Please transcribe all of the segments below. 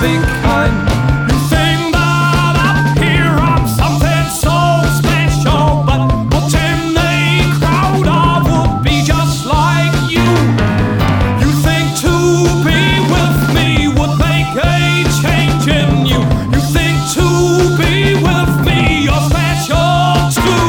be kind. You think that up here I'm something so special, but what's in the crowd I would be just like you. You think to be with me would make a change in you. You think to be with me you're special too.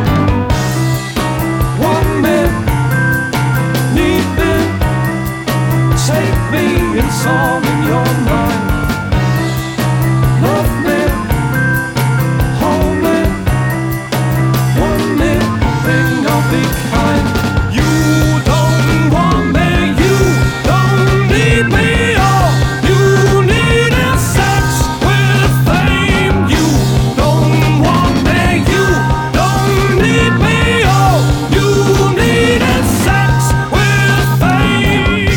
Want me, need me, take me, it's all in your mind. Love me, hold me, want me, hoping I'll be kind. You don't want me, you don't need me, all you need is sex with fame. You don't want me, you don't need me, all you need is sex with fame.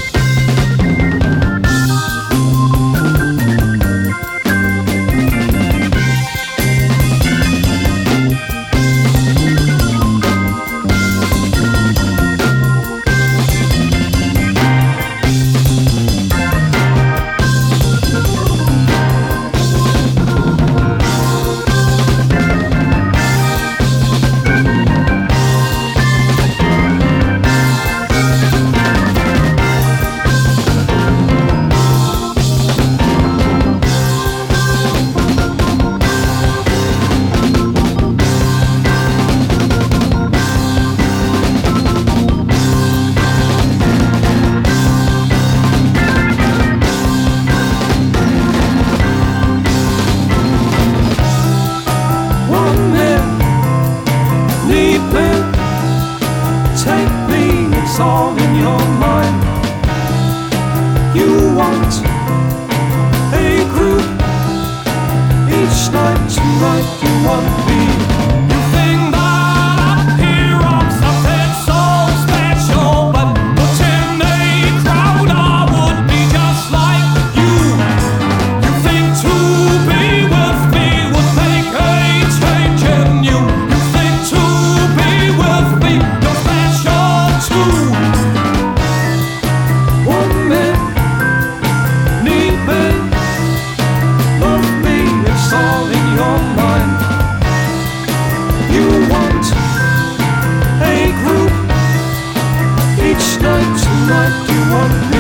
Want me, need me, take me, it's all in your mind. You want a group, each night tonight you want me. You think that up here I'm something so special, but what's in the crowd I would be just like you. You think to be with me would make a change in you. You think to be with me you're special too. Want me, need me, love me, it's all in your mind. You want a group, each night tonight you want me.